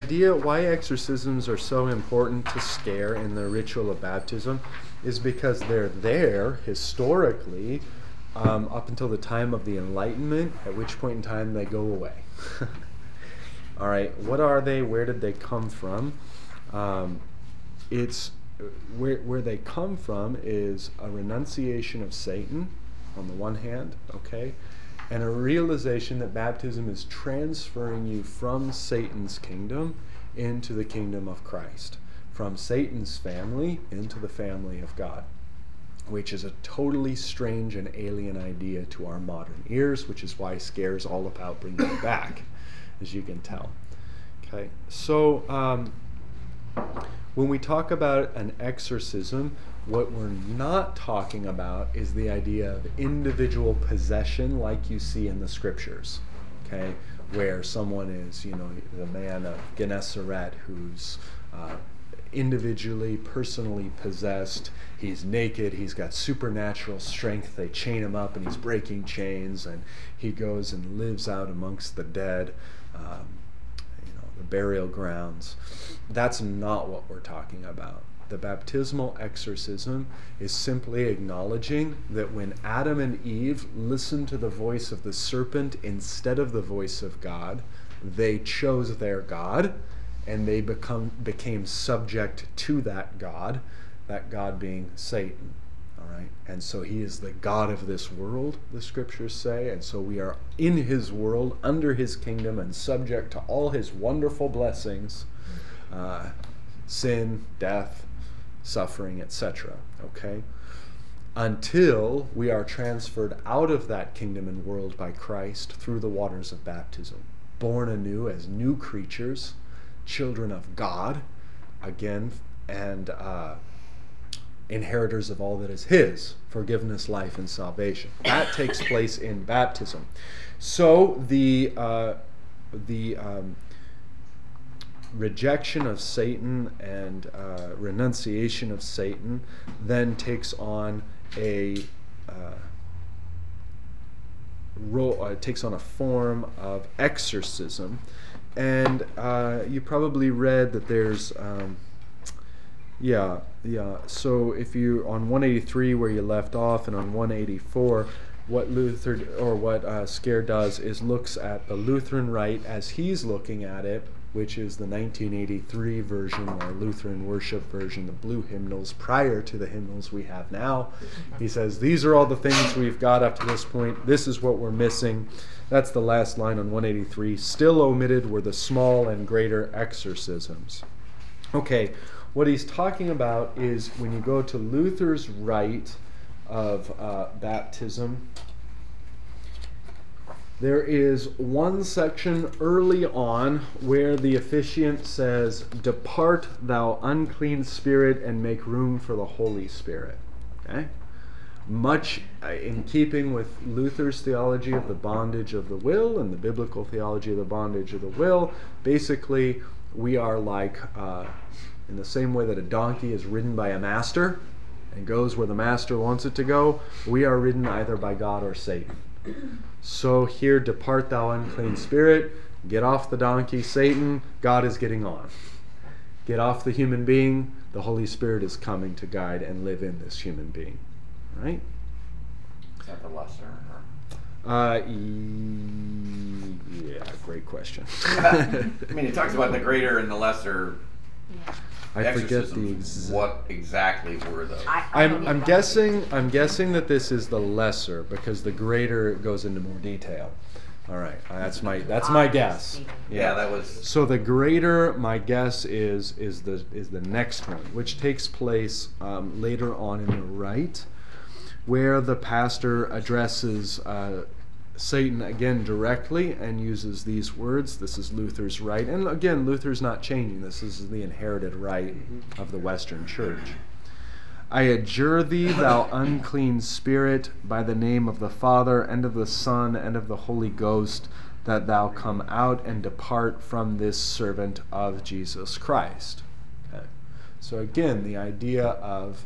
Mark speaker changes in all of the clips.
Speaker 1: idea why exorcisms are so important to scare in the ritual of baptism is because they're there historically up until the time of the Enlightenment, at which point in time they go away. All right, what are they? Where did they come from? It's where they come from is a renunciation of Satan on the one hand, okay, and a realization that baptism is transferring you from Satan's kingdom into the kingdom of Christ, from Satan's family into the family of God, which is a totally strange and alien idea to our modern ears, which is why Scare is all about bringing it back, as you can tell. Okay, so when we talk about an exorcism, what we're not talking about is the idea of individual possession like you see in the scriptures, okay, where someone is, you know, the man of Gennesaret who's individually, personally possessed. He's naked, he's got supernatural strength, they chain him up and he's breaking chains, and he goes and lives out amongst the dead, the burial grounds. That's not what we're talking about. The baptismal exorcism is simply acknowledging that when Adam and Eve listened to the voice of the serpent instead of the voice of God, they chose their God, and they became subject to that God being Satan. All right, and so he is the God of this world, the scriptures say, and so we are in his world, under his kingdom, and subject to all his wonderful blessings, sin, death, suffering, etc. Okay, until we are transferred out of that kingdom and world by Christ through the waters of baptism, born anew as new creatures, children of God, again, and inheritors of all that is his, forgiveness, life, and salvation. That takes place in baptism. So the rejection of Satan and renunciation of Satan then takes on a takes on a form of exorcism. And you probably read that there's so if you on 183 where you left off, and on 184, what Luther or what Scare does is looks at the Lutheran rite as he's looking at it, which is the 1983 version, or Lutheran worship version, the blue hymnals prior to the hymnals we have now. He says, these are all the things we've got up to this point. This is what we're missing. That's the last line on 183. Still omitted were the small and greater exorcisms. Okay, what he's talking about is when you go to Luther's rite of baptism, there is one section early on where the officiant says, "Depart, thou unclean spirit, and make room for the Holy Spirit." Okay? Much in keeping with Luther's theology of the bondage of the will and the biblical theology of the bondage of the will. Basically, we are like, in the same way that a donkey is ridden by a master and goes where the master wants it to go, we are ridden either by God or Satan. So here, depart thou unclean spirit, get off the donkey, Satan, God is getting on. Get off the human being, the Holy Spirit is coming to guide and live in this human being. Right?
Speaker 2: Is that the lesser?
Speaker 1: Yeah, great question.
Speaker 2: I mean, it talks about the greater and the lesser.
Speaker 3: Yeah.
Speaker 1: I forget the
Speaker 2: what exactly were those?
Speaker 1: I'm guessing that this is the lesser, because the greater goes into more detail. All right, that's my guess.
Speaker 2: Yeah, that was.
Speaker 1: So the greater, my guess is the next one, which takes place later on in the rite, where the pastor addresses Satan again directly and uses these words. This is Luther's rite, and again, Luther's not changing this. This is the inherited rite of the Western Church. I adjure thee, thou unclean spirit, by the name of the Father, and of the Son, and of the Holy Ghost, that thou come out and depart from this servant of Jesus Christ. Okay. So again, the idea of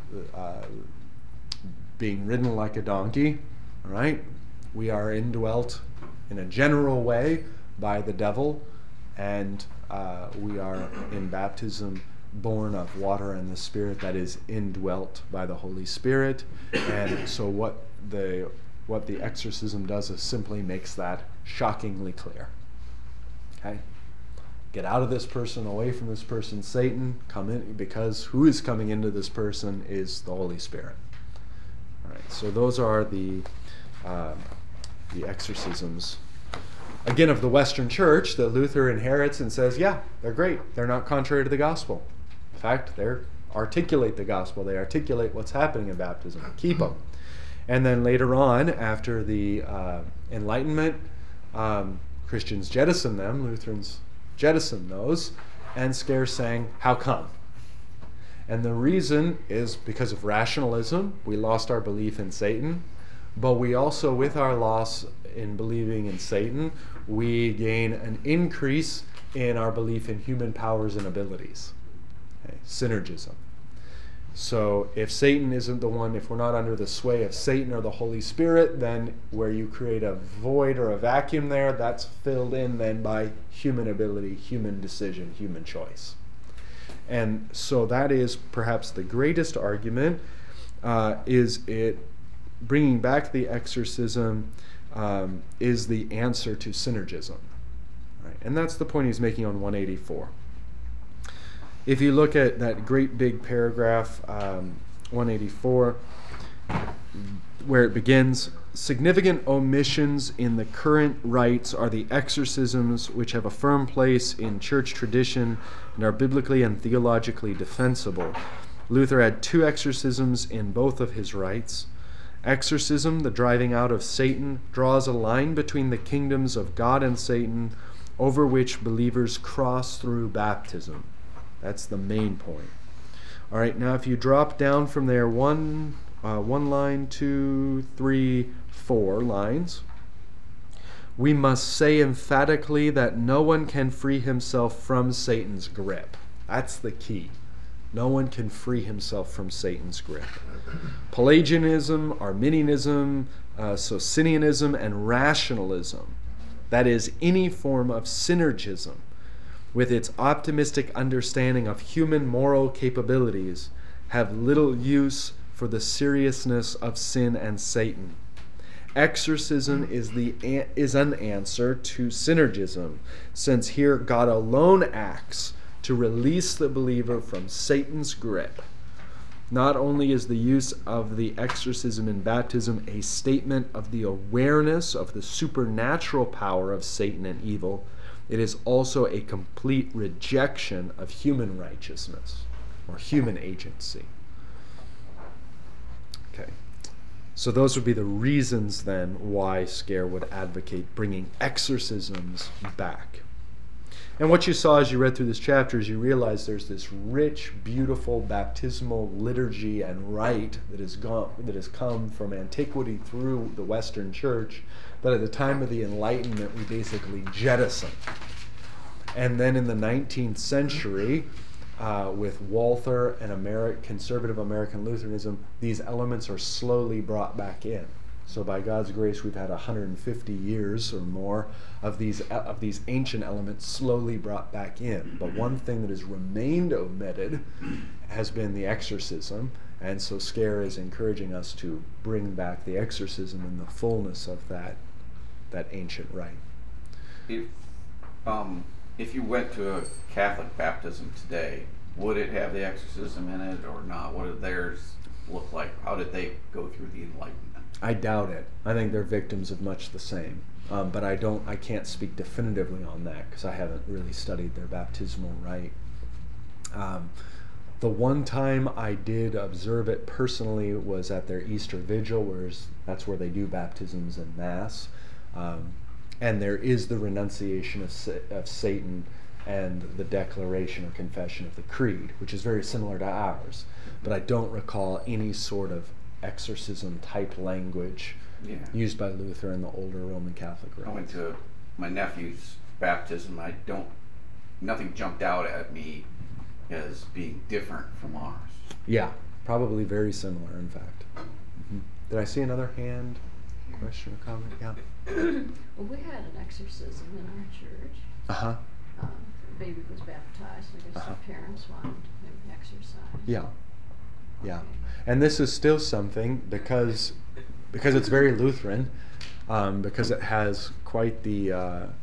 Speaker 1: being ridden like a donkey, all right? We are indwelt in a general way by the devil, and we are in baptism born of water and the Spirit, that is indwelt by the Holy Spirit. And so what the exorcism does is simply makes that shockingly clear. Okay? Get out of this person, away from this person, Satan, come in, because who is coming into this person is the Holy Spirit. All right, so those are the exorcisms, again, of the Western Church that Luther inherits and says, yeah, they're great. They're not contrary to the gospel. In fact, they articulate the gospel. They articulate what's happening in baptism. Keep them. And then later on, after the Enlightenment, Christians jettison them. Lutherans jettison those. And Scare saying, how come? And the reason is because of rationalism. We lost our belief in Satan. But we also, with our loss in believing in Satan, we gain an increase in our belief in human powers and abilities. Okay? Synergism. So if Satan isn't the one, if we're not under the sway of Satan or the Holy Spirit, then where you create a void or a vacuum there, that's filled in then by human ability, human decision, human choice. And so that is perhaps the greatest argument, is it bringing back the exorcism is the answer to synergism. Right? And that's the point he's making on 184. If you look at that great big paragraph, 184, where it begins, significant omissions in the current rites are the exorcisms which have a firm place in church tradition and are biblically and theologically defensible. Luther had 2 exorcisms in both of his rites. Exorcism, the driving out of Satan, draws a line between the kingdoms of God and Satan, over which believers cross through baptism. That's the main point. All right, now if you drop down from there one line, 2, 3, 4 lines, we must say emphatically that no one can free himself from Satan's grip. That's the key. No one can free himself from Satan's grip. Pelagianism, Arminianism, Socinianism, and rationalism, that is, any form of synergism, with its optimistic understanding of human moral capabilities, have little use for the seriousness of sin and Satan. Exorcism is an answer to synergism, since here God alone acts to release the believer from Satan's grip. Not only is the use of the exorcism in baptism a statement of the awareness of the supernatural power of Satan and evil, it is also a complete rejection of human righteousness or human agency. Okay. So those would be the reasons then why Scare would advocate bringing exorcisms back. And what you saw as you read through this chapter is you realize there's this rich, beautiful baptismal liturgy and rite that has come from antiquity through the Western Church, that at the time of the Enlightenment we basically jettisoned. And then in the 19th century, with Walther and conservative American Lutheranism, these elements are slowly brought back in. So by God's grace, we've had 150 years or more of these ancient elements slowly brought back in. But one thing that has remained omitted has been the exorcism, and so Scare is encouraging us to bring back the exorcism in the fullness of that ancient rite.
Speaker 2: If you went to a Catholic baptism today, would it have the exorcism in it or not? What did theirs look like? How did they go through the Enlightenment?
Speaker 1: I doubt it. I think they're victims of much the same. But I can't speak definitively on that because I haven't really studied their baptismal rite. The one time I did observe it personally was at their Easter Vigil, that's where they do baptisms and Mass. And there is the renunciation of Satan and the declaration or confession of the Creed, which is very similar to ours. But I don't recall any sort of exorcism type language used by Luther and the older Roman Catholic rites.
Speaker 2: I went to my nephew's baptism. Nothing jumped out at me as being different from ours.
Speaker 1: Yeah, probably very similar, in fact. Mm-hmm. Did I see another hand? Question or comment? Yeah.
Speaker 3: Well, we had an exorcism in our church.
Speaker 1: Uh-huh.
Speaker 3: baby was baptized, I guess the parents wanted him exercised.
Speaker 1: Yeah. Yeah. And this is still something because it's very Lutheran, because it has quite the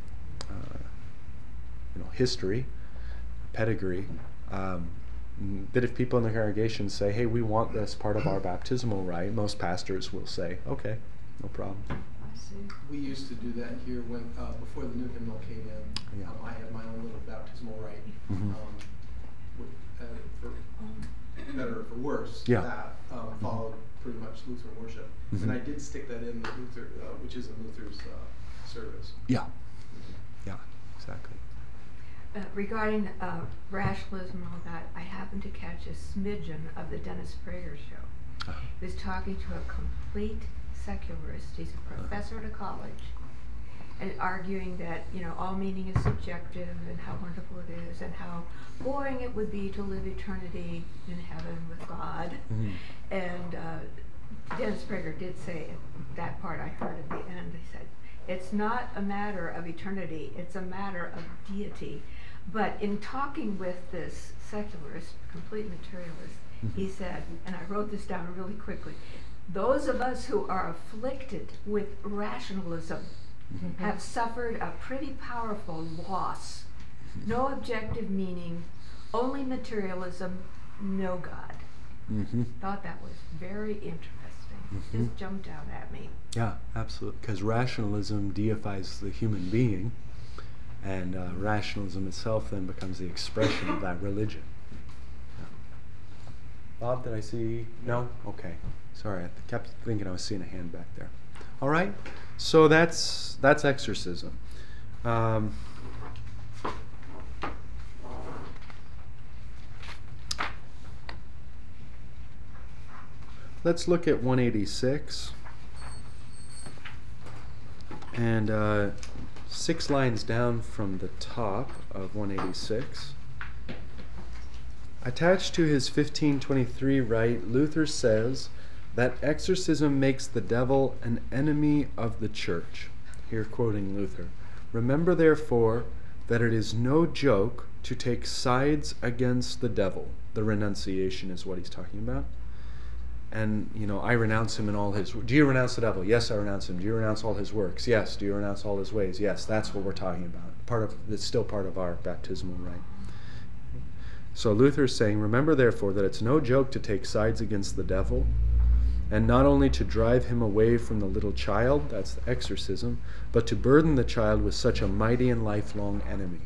Speaker 1: history, pedigree. That if people in the congregation say, "Hey, we want this part of our baptismal rite," most pastors will say, "Okay, no problem."
Speaker 3: I see.
Speaker 4: We used to do that here when before the new hymnal came in.
Speaker 1: Yeah.
Speaker 4: I had my own little baptismal rite.
Speaker 1: Mhm.
Speaker 4: For better or for worse,
Speaker 1: Yeah.
Speaker 4: that followed pretty much Lutheran worship,
Speaker 1: Mhm.
Speaker 4: and I did stick that in the Luther, which is in Luther's service.
Speaker 1: Yeah. Yeah. Exactly.
Speaker 5: Regarding rationalism and all that, I happened to catch a smidgen of the Dennis Prager show.
Speaker 1: Uh-huh.
Speaker 5: He was talking to a complete secularist. He's a professor at a college, and arguing that all meaning is subjective and how wonderful it is and how boring it would be to live eternity in heaven with God.
Speaker 1: Mhm.
Speaker 5: And Dennis Prager did say that part I heard at the end. He said, "It's not a matter of eternity, it's a matter of deity." But in talking with this secularist, complete materialist, he said, and I wrote this down really quickly, those of us who are afflicted with rationalism have suffered a pretty powerful loss. No objective meaning, only materialism, no God.
Speaker 1: Mm-hmm.
Speaker 5: Thought that was very interesting. Just jumped out at me.
Speaker 1: Yeah, absolutely. Because rationalism deifies the human being, and rationalism itself then becomes the expression of that religion. Yeah. Bob, did I see? No? Okay. Sorry, I kept thinking I was seeing a hand back there. All right. So that's exorcism. Let's look at 186. And 6 lines down from the top of 186. Attached to his 1523 rite, Luther says that exorcism makes the devil an enemy of the church. Here quoting Luther. "Remember therefore that it is no joke to take sides against the devil." The renunciation is what he's talking about. And, I renounce him in all his... Do you renounce the devil? Yes, I renounce him. Do you renounce all his works? Yes. Do you renounce all his ways? Yes. That's what we're talking about. It's still part of our baptismal rite. So Luther is saying, remember therefore that it's no joke to take sides against the devil, and not only to drive him away from the little child, that's the exorcism, but to burden the child with such a mighty and lifelong enemy.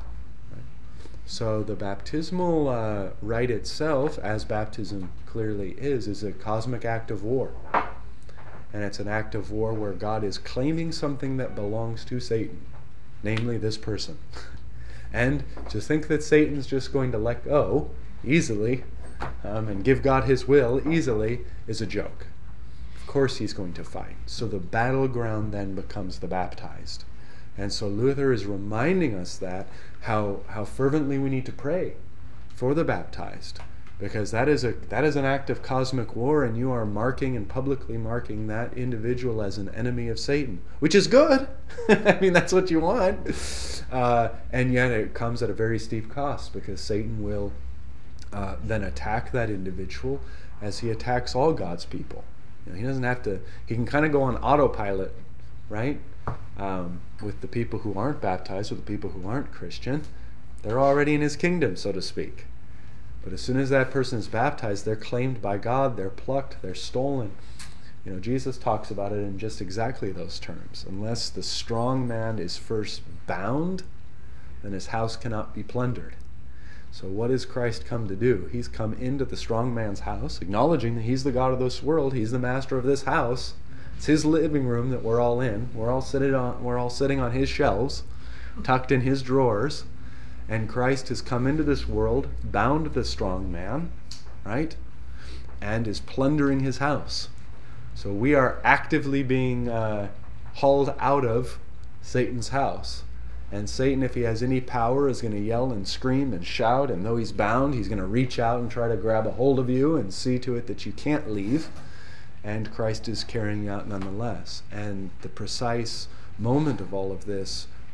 Speaker 1: So the baptismal rite itself, as baptism clearly is a cosmic act of war. And it's an act of war where God is claiming something that belongs to Satan, namely this person. And to think that Satan's just going to let go easily and give God his will easily is a joke. Of course he's going to fight. So the battleground then becomes the baptized. And so Luther is reminding us that how fervently we need to pray for the baptized, because that is an act of cosmic war, and you are marking and publicly marking that individual as an enemy of Satan, which is good. I mean, that's what you want. And yet it comes at a very steep cost, because Satan will then attack that individual as he attacks all God's people. He doesn't have to. He can kind of go on autopilot, right? With the people who aren't baptized, or the people who aren't Christian. They're already in his kingdom, so to speak. But as soon as that person is baptized, they're claimed by God, they're plucked, they're stolen. Jesus talks about it in just exactly those terms. Unless the strong man is first bound, then his house cannot be plundered. So what has Christ come to do? He's come into the strong man's house, acknowledging that he's the God of this world, he's the master of this house. It's his living room that we're all in. We're all sitting on his shelves, tucked in his drawers. And Christ has come into this world, bound the strong man, right? And is plundering his house. So we are actively being hauled out of Satan's house. And Satan, if he has any power, is going to yell and scream and shout. And though he's bound, he's going to reach out and try to grab a hold of you and see to it that you can't leave. And Christ is carrying you out nonetheless. And the precise moment of all of this,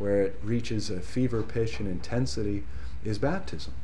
Speaker 1: where it reaches a fever pitch and intensity, is baptism.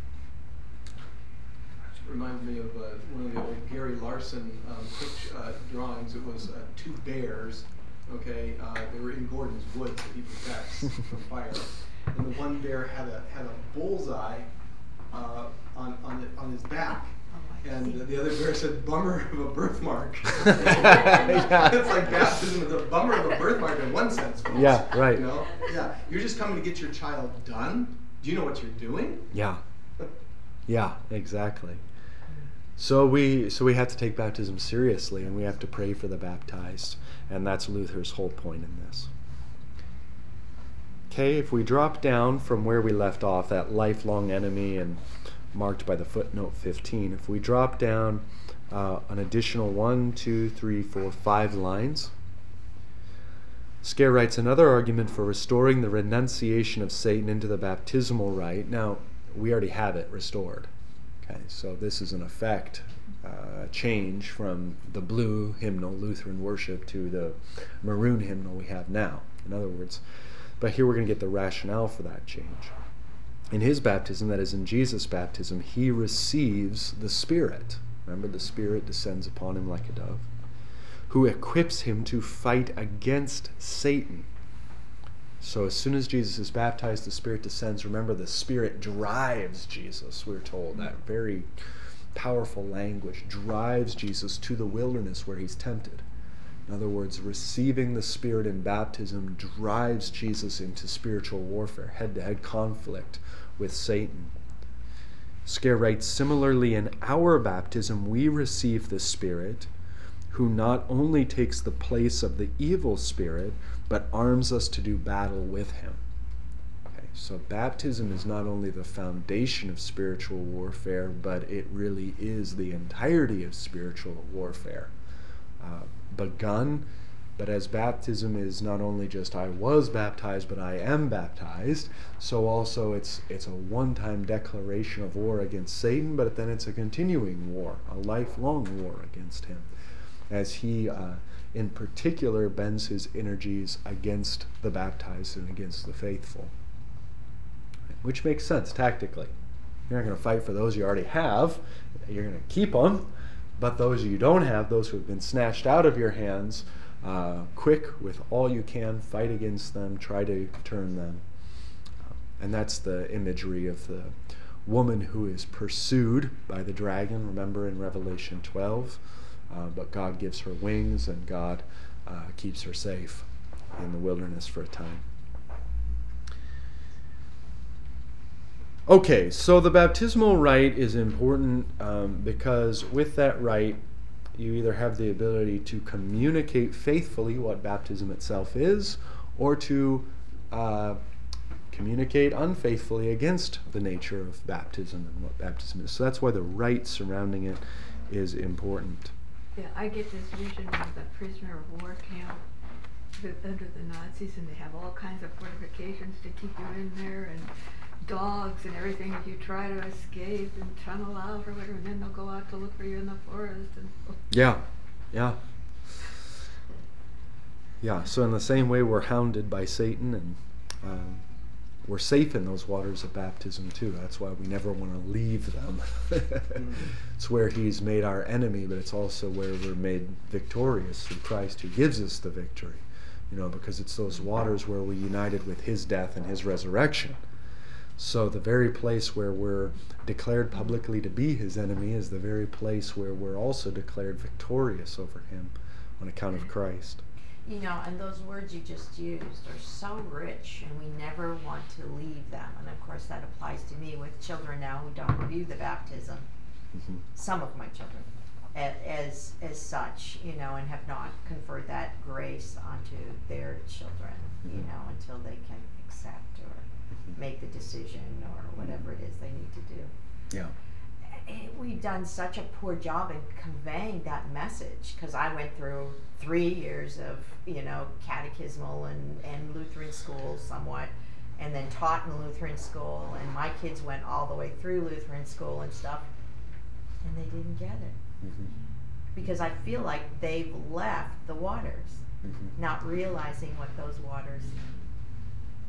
Speaker 4: It reminds me of one of the old Gary Larson drawings. It was two bears. Okay, they were in Gordon's woods that he protects from fire, and the one bear had a bullseye on his back, and the other bear said, "Bummer of a birthmark."
Speaker 1: Yeah.
Speaker 4: It's like baptism is a bummer of a birthmark in one sense. Folks.
Speaker 1: Yeah, right.
Speaker 4: You know? Yeah, you're just coming to get your child done. Do you know what you're doing?
Speaker 1: Yeah. Yeah, exactly. So we have to take baptism seriously, and we have to pray for the baptized, and that's Luther's whole point in this. Okay, if we drop down from where we left off, that lifelong enemy, and marked by the footnote 15, if we drop down an additional 1, 2, 3, 4, 5 lines, Scare writes another argument for restoring the renunciation of Satan into the baptismal rite. Now, we already have it restored. Okay, so this is an effect, change from the blue hymnal, Lutheran worship, to the maroon hymnal we have now. In other words, but here we're going to get the rationale for that change. In his baptism, that is in Jesus' baptism, he receives the Spirit. Remember, the Spirit descends upon him like a dove, who equips him to fight against Satan. So as soon as Jesus is baptized, the Spirit descends. Remember, the Spirit drives Jesus, we're told. That very powerful language drives Jesus to the wilderness where he's tempted. In other words, receiving the Spirit in baptism drives Jesus into spiritual warfare, head-to-head conflict with Satan. Scare writes, similarly, in our baptism, we receive the Spirit, who not only takes the place of the evil spirit, but arms us to do battle with him. Okay, so baptism is not only the foundation of spiritual warfare, but it really is the entirety of spiritual warfare. Begun, but as baptism is not only just I was baptized, but I am baptized, so also it's a one-time declaration of war against Satan, but then it's a continuing war, a lifelong war against him, as he in particular bends his energies against the baptized and against the faithful. Which makes sense tactically. You're not going to fight for those you already have. You're going to keep them. But those you don't have, those who have been snatched out of your hands, quick with all you can, fight against them, try to turn them. And that's the imagery of the woman who is pursued by the dragon, remember in Revelation 12. But God gives her wings, and God keeps her safe in the wilderness for a time. Okay, so the baptismal rite is important because with that rite, you either have the ability to communicate faithfully what baptism itself is, or to communicate unfaithfully against the nature of baptism and what baptism is. So that's why the rite surrounding it is important.
Speaker 5: Yeah, I get this vision of the prisoner of war camp under the Nazis, and they have all kinds of fortifications to keep you in there, and dogs and everything if you try to escape and tunnel out or whatever, and then they'll go out to look for you in the forest. And
Speaker 1: Yeah. So in the same way we're hounded by Satan, and we're safe in those waters of baptism too. That's why we never want to leave them. It's where he's made our enemy, but it's also where we're made victorious through Christ, who gives us the victory. Because it's those waters where we're united with his death and his resurrection. So the very place where we're declared publicly to be his enemy is the very place where we're also declared victorious over him on account of Christ.
Speaker 6: And those words you just used are so rich, and we never want to leave them. And of course that applies to me with children now who don't view the baptism, some of my children, as such, and have not conferred that grace onto their children, until they can accept or make the decision or whatever it is they need to do.
Speaker 1: Yeah.
Speaker 6: We've done such a poor job in conveying that message, because I went through 3 years of catechismal and Lutheran school somewhat, and then taught in Lutheran school, and my kids went all the way through Lutheran school and stuff, and they didn't get it, because I feel like they've left the waters, not realizing what those waters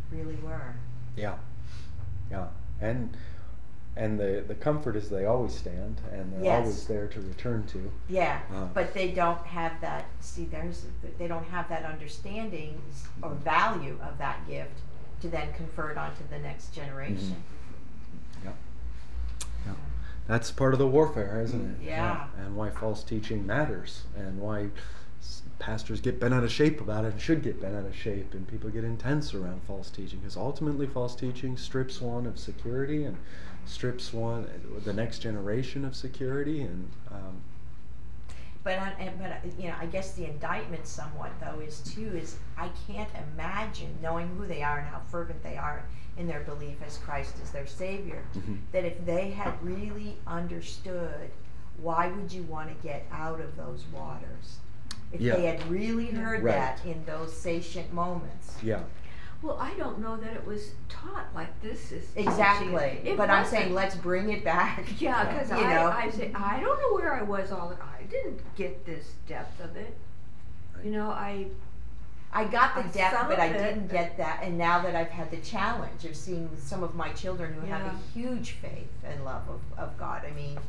Speaker 6: really were.
Speaker 1: Yeah, yeah, and the comfort is they always stand, and they're
Speaker 6: Yes.
Speaker 1: always there to return to.
Speaker 6: Yeah,
Speaker 1: Wow.
Speaker 6: but they don't have that, they don't have that understanding or value of that gift to then confer it onto the next generation.
Speaker 1: Yeah, yeah, that's part of the warfare, isn't it?
Speaker 6: Yeah.
Speaker 1: And why false teaching matters, and why pastors get bent out of shape about it, and should get bent out of shape, and people get intense around false teaching, because ultimately false teaching strips one of security and strips the next generation of security, and
Speaker 6: But I guess the indictment somewhat though is I can't imagine, knowing who they are and how fervent they are in their belief as Christ is their Savior, that if they had really understood, why would you want to get out of those waters? If
Speaker 1: Yeah.
Speaker 6: they had really heard
Speaker 1: Right.
Speaker 6: that in those satiant moments.
Speaker 1: yeah,
Speaker 5: Well, I don't know that it was taught like this is teaching.
Speaker 6: Exactly.
Speaker 5: It
Speaker 6: But I'm
Speaker 5: wasn't.
Speaker 6: saying let's bring it back.
Speaker 5: Yeah, because
Speaker 6: You know?
Speaker 5: I say I don't know where I was I didn't get this depth of it.
Speaker 1: Right.
Speaker 5: You know,
Speaker 6: I got the depth,
Speaker 5: some
Speaker 6: but
Speaker 5: of
Speaker 6: I
Speaker 5: it-
Speaker 6: didn't get that. And now that I've had the challenge of seeing some of my children who have
Speaker 5: Yeah.
Speaker 6: a huge faith and love of God, I mean,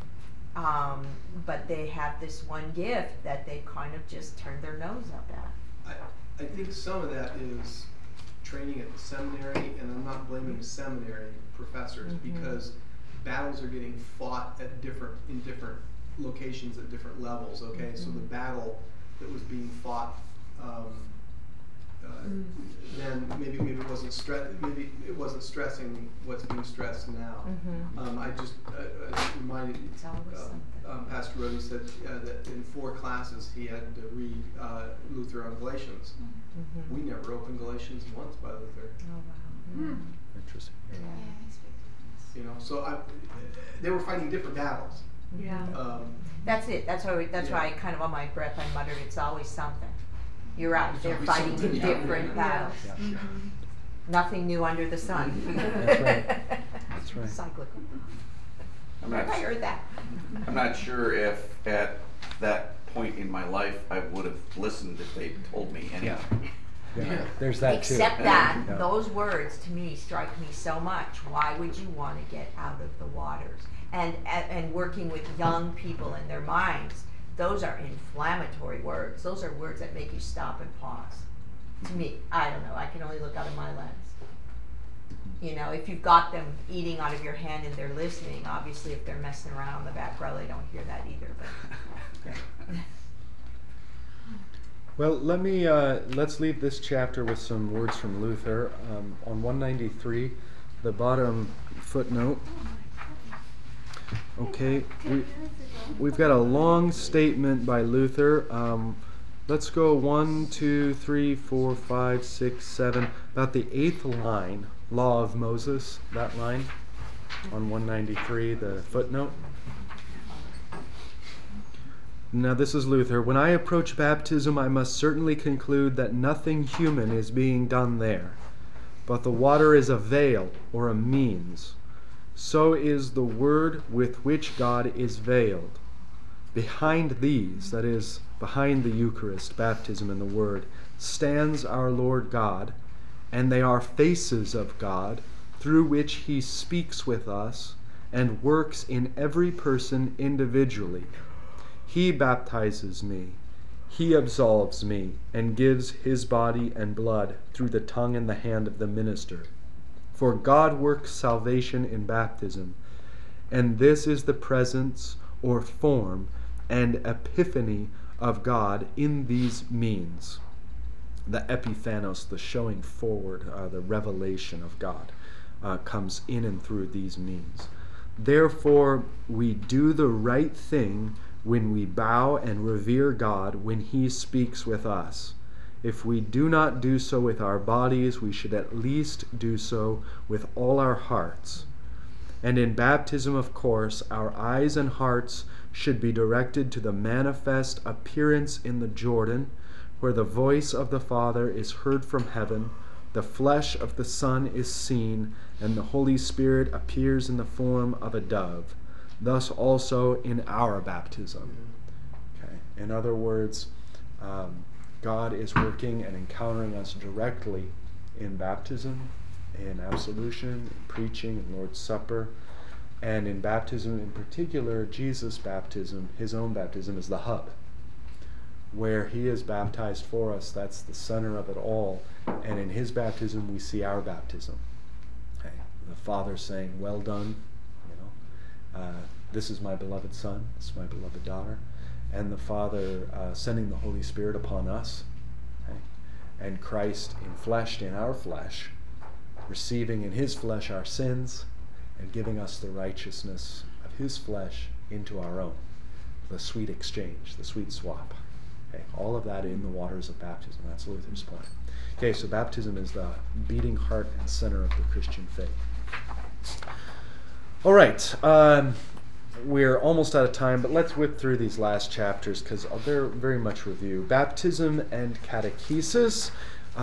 Speaker 6: but they have this one gift that they kind of just turned their nose up at.
Speaker 4: I think some of that is training at the seminary, and I'm not blaming seminary professors because battles are getting fought in different locations at different levels. Okay, so the battle that was being fought then maybe it wasn't stressing what's being stressed now. I just reminded
Speaker 6: It's always something.
Speaker 4: Pastor Rody said that in 4 classes he had to read Luther on Galatians. We never opened Galatians once by Luther.
Speaker 6: Oh wow.
Speaker 1: interesting.
Speaker 4: You know, so they were fighting different battles.
Speaker 5: yeah.
Speaker 6: That's it. That's why I kind of on my breath I muttered, it's always something. You're right. They're
Speaker 4: always
Speaker 6: fighting
Speaker 4: something, yeah.
Speaker 6: different battles.
Speaker 1: Yeah.
Speaker 6: Nothing new under the sun.
Speaker 1: That's right. That's right.
Speaker 6: Cyclical.
Speaker 2: I'm
Speaker 6: Where
Speaker 2: not,
Speaker 6: have I heard that?
Speaker 2: I'm not sure if at that point in my life I would have listened if they told me anything.
Speaker 1: Yeah, there's that too.
Speaker 6: Except that,
Speaker 1: Yeah.
Speaker 6: those words to me strike me so much. Why would you want to get out of the waters? And working with young people in their minds, those are inflammatory words. Those are words that make you stop and pause. To me, I don't know. I can only look out of my lens. You know, if you've got them eating out of your hand and they're listening, obviously if they're messing around on the back row, they don't hear that either. But
Speaker 1: Well, let's leave this chapter with some words from Luther. On 193, the bottom footnote. Okay, we've got a long statement by Luther. Let's go 1, 2, 3, 4, 5, 6, 7. About the 8th line, Law of Moses, that line on 193, the footnote. Now this is Luther. When I approach baptism, I must certainly conclude that nothing human is being done there, but the water is a veil or a means. So is the word with which God is veiled. Behind these, that is, behind the Eucharist, baptism, and the Word, stands our Lord God, and they are faces of God, through which He speaks with us and works in every person individually. He baptizes me, He absolves me, and gives His body and blood through the tongue and the hand of the minister. For God works salvation in baptism, and this is the presence or form and epiphany of God in these means. The epiphanos, the showing forward, the revelation of God, comes in and through these means. Therefore, we do the right thing when we bow and revere God when He speaks with us. If we do not do so with our bodies, we should at least do so with all our hearts. And in baptism, of course, our eyes and hearts should be directed to the manifest appearance in the Jordan, where the voice of the Father is heard from heaven, the flesh of the Son is seen, and the Holy Spirit appears in the form of a dove. Thus also in our baptism. Okay. In other words, God is working and encountering us directly in baptism, in absolution, in preaching, in Lord's Supper, and in baptism in particular, Jesus' baptism, his own baptism, is the hub. Where he is baptized for us, that's the center of it all. And in his baptism, we see our baptism. Okay? The Father saying, well done, this is my beloved Son, this is my beloved daughter. And the Father sending the Holy Spirit upon us. Okay? And Christ enfleshed in our flesh, receiving in his flesh our sins, and giving us the righteousness of his flesh into our own. The sweet exchange, the sweet swap. Okay, all of that in the waters of baptism. That's Luther's point. Okay, so baptism is the beating heart and center of the Christian faith. All right, we're almost out of time, but let's whip through these last chapters because they're very much review. Baptism and catechesis.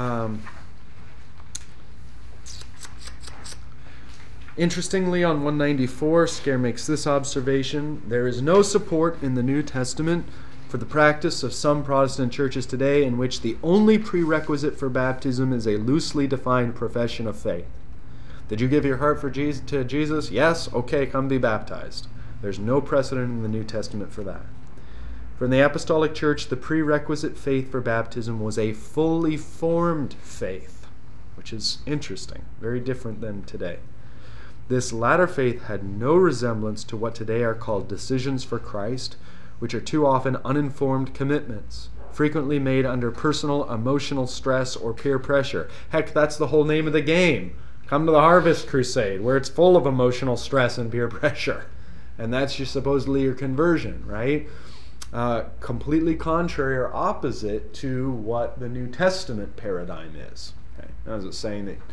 Speaker 1: Interestingly, on 194, Scare makes this observation: there is no support in the New Testament for the practice of some Protestant churches today in which the only prerequisite for baptism is a loosely defined profession of faith. Did you give your heart to Jesus? Yes? Okay, come be baptized. There's no precedent in the New Testament for that. For in the Apostolic Church, the prerequisite faith for baptism was a fully formed faith, which is interesting, very different than today. This latter faith had no resemblance to what today are called decisions for Christ, which are too often uninformed commitments, frequently made under personal emotional stress or peer pressure. Heck, that's the whole name of the game. Come to the Harvest Crusade, where it's full of emotional stress and peer pressure. And that's supposedly your conversion, right? Completely contrary or opposite to what the New Testament paradigm is. Okay? Now, is it saying that,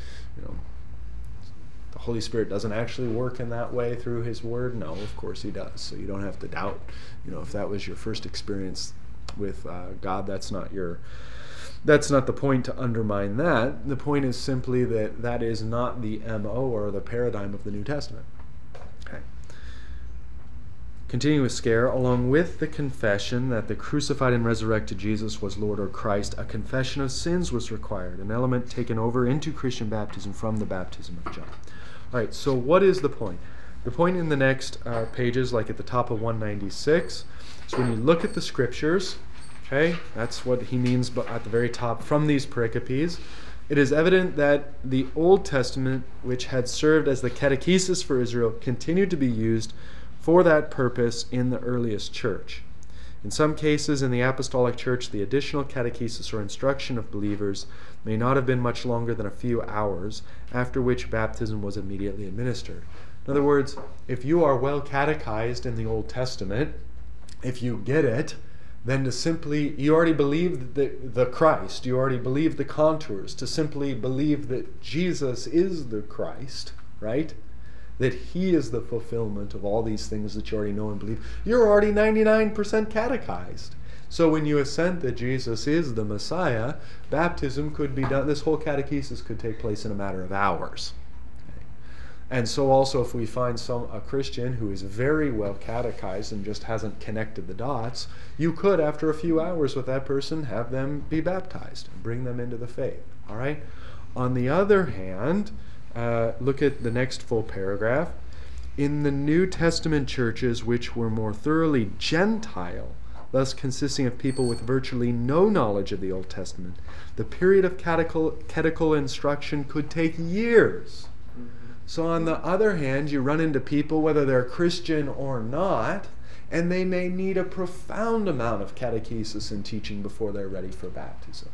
Speaker 1: the Holy Spirit doesn't actually work in that way through his word? No, of course he does. So you don't have to doubt, if that was your first experience with God, that's not the point to undermine that. The point is simply that that is not the MO or the paradigm of the New Testament. Okay. Continuing with Scare, along with the confession that the crucified and resurrected Jesus was Lord or Christ, a confession of sins was required, an element taken over into Christian baptism from the baptism of John. All right, so what is the point? The point in the next pages, like at the top of 196, is when you look at the scriptures, okay, that's what he means at the very top from these pericopes, it is evident that the Old Testament, which had served as the catechesis for Israel, continued to be used for that purpose in the earliest church. In some cases in the Apostolic Church, the additional catechesis or instruction of believers may not have been much longer than a few hours, after which baptism was immediately administered. In other words, if you are well catechized in the Old Testament, if you get it, then you already believe the Christ, you already believe the contours, to simply believe that Jesus is the Christ, right? That he is the fulfillment of all these things that you already know and believe. You're already 99% catechized. So when you assent that Jesus is the Messiah, baptism could be done, this whole catechesis could take place in a matter of hours. Okay. And so also if we find a Christian who is very well catechized and just hasn't connected the dots, you could, after a few hours with that person, have them be baptized and bring them into the faith. All right? On the other hand, look at the next full paragraph. In the New Testament churches, which were more thoroughly Gentile, thus consisting of people with virtually no knowledge of the Old Testament, the period of catechetical instruction could take years. So on the other hand, you run into people, whether they're Christian or not, and they may need a profound amount of catechesis and teaching before they're ready for baptism.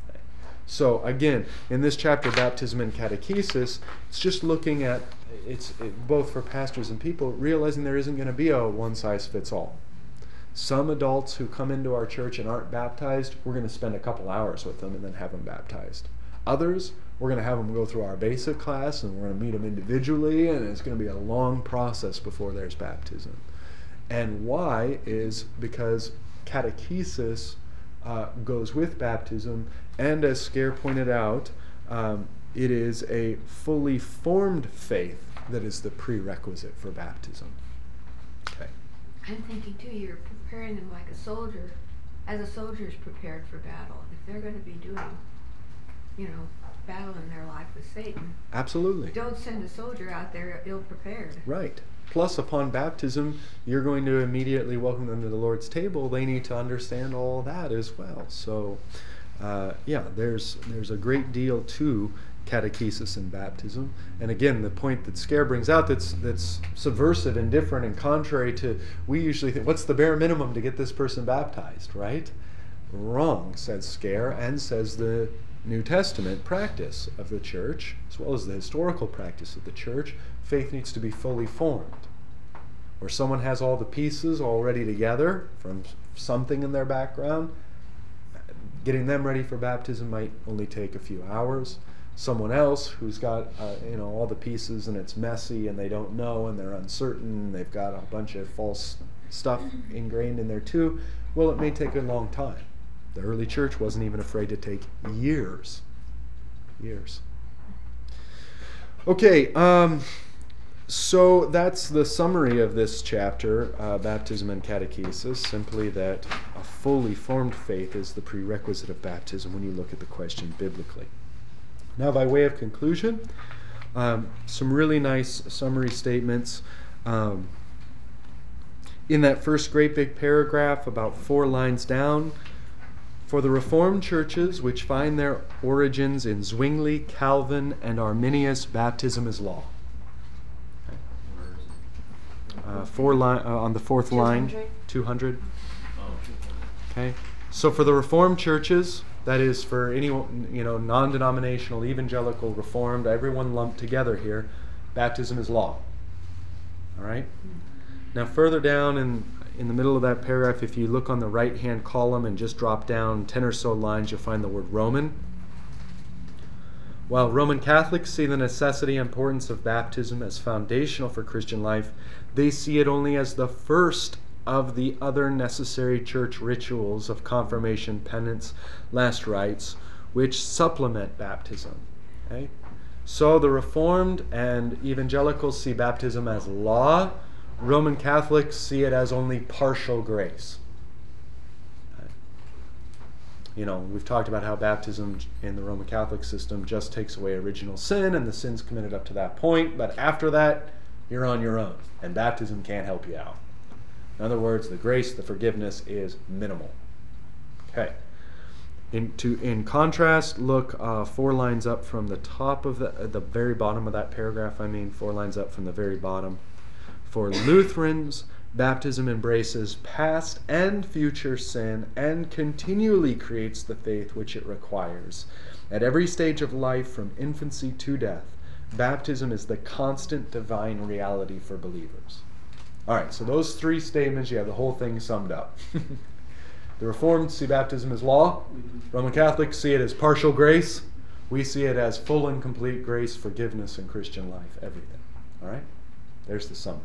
Speaker 1: So again, in this chapter, baptism and catechesis, it's just looking at, both for pastors and people, realizing there isn't going to be a one-size-fits-all. Some adults who come into our church and aren't baptized, we're going to spend a couple hours with them and then have them baptized. Others, we're going to have them go through our basic class and we're going to meet them individually, and it's going to be a long process before there's baptism. And why is because catechesis goes with baptism, and as Scare pointed out, it is a fully formed faith that is the prerequisite for baptism. Okay.
Speaker 5: I'm thinking too, you're preparing them like a soldier, as a soldier is prepared for battle. If they're going to be doing, battle in their life with Satan.
Speaker 1: Absolutely.
Speaker 5: Don't send a soldier out there ill-prepared.
Speaker 1: Right. Plus, upon baptism, you're going to immediately welcome them to the Lord's table. They need to understand all that as well. So, there's a great deal to catechesis and baptism. And again, the point that Scare brings out that's subversive and different and contrary to, we usually think, what's the bare minimum to get this person baptized, right? Wrong, says Scare, and says the New Testament practice of the church, as well as the historical practice of the church. Faith needs to be fully formed. Where someone has all the pieces already together from something in their background, getting them ready for baptism might only take a few hours. Someone else who's got all the pieces and it's messy and they don't know and they're uncertain and they've got a bunch of false stuff ingrained in there too, well, it may take a long time. The early church wasn't even afraid to take years. Okay, so that's the summary of this chapter, baptism and catechesis, simply that a fully formed faith is the prerequisite of baptism when you look at the question biblically. Now, by way of conclusion, some really nice summary statements. In that first great big paragraph, about 4 lines down, for the Reformed churches which find their origins in Zwingli, Calvin, and Arminius, baptism is law. On the 4th line, 200. Okay, so for the Reformed churches, that is for any non-denominational, evangelical, Reformed, everyone lumped together here, baptism is law. All right. Now further down in the middle of that paragraph, if you look on the right-hand column and just drop down 10 or so lines, you'll find the word Roman. While Roman Catholics see the necessity and importance of baptism as foundational for Christian life, they see it only as the first of the other necessary church rituals of confirmation, penance, last rites, which supplement baptism. Okay? So the Reformed and evangelicals see baptism as law. Roman Catholics see it as only partial grace. We've talked about how baptism in the Roman Catholic system just takes away original sin and the sins committed up to that point, but after that, you're on your own, and baptism can't help you out. In other words, the grace, the forgiveness is minimal. Okay. In contrast, look 4 lines up from the top of the very bottom of that paragraph. 4 lines up from the very bottom. For Lutherans, baptism embraces past and future sin and continually creates the faith which it requires. At every stage of life, from infancy to death, baptism is the constant divine reality for believers. All right, so those 3 statements, you have the whole thing summed up. The Reformed see baptism as law. Roman Catholics see it as partial grace. We see it as full and complete grace, forgiveness, and Christian life, everything. All right? There's the summary.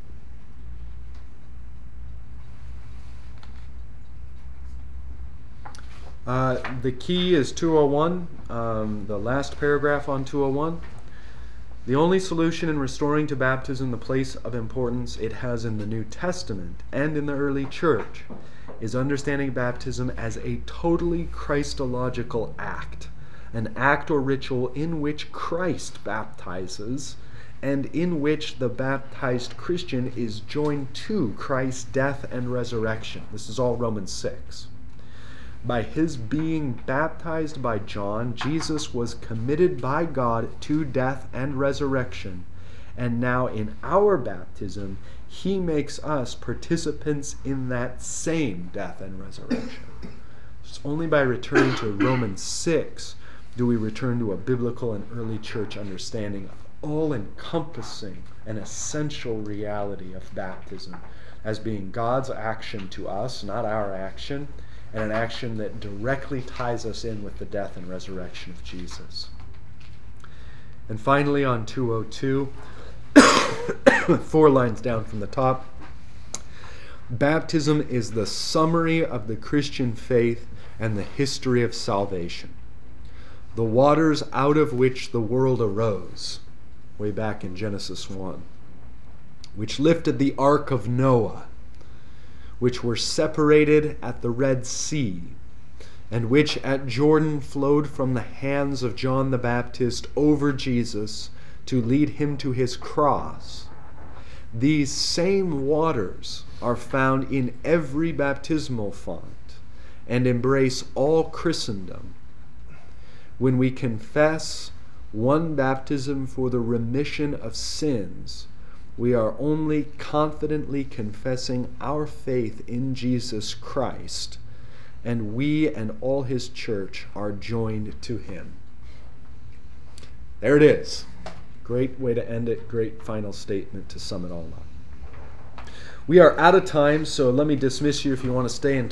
Speaker 1: The key is 201, the last paragraph on 201. The only solution in restoring to baptism the place of importance it has in the New Testament and in the early church is understanding baptism as a totally Christological act, an act or ritual in which Christ baptizes and in which the baptized Christian is joined to Christ's death and resurrection. This is all Romans 6. By his being baptized by John, Jesus was committed by God to death and resurrection, and now in our baptism, he makes us participants in that same death and resurrection. It's only by returning to Romans 6 do we return to a biblical and early church understanding of all-encompassing and essential reality of baptism as being God's action to us, not our action, and an action that directly ties us in with the death and resurrection of Jesus. And finally, on 202, 4 lines down from the top, baptism is the summary of the Christian faith and the history of salvation. The waters out of which the world arose, way back in Genesis 1, which lifted the ark of Noah, which were separated at the Red Sea, and which at Jordan flowed from the hands of John the Baptist over Jesus to lead him to his cross, these same waters are found in every baptismal font and embrace all Christendom. When we confess one baptism for the remission of sins, we are only confidently confessing our faith in Jesus Christ, and we and all his church are joined to him. There it is. Great way to end it. Great final statement to sum it all up. We are out of time, so let me dismiss you if you want to stay and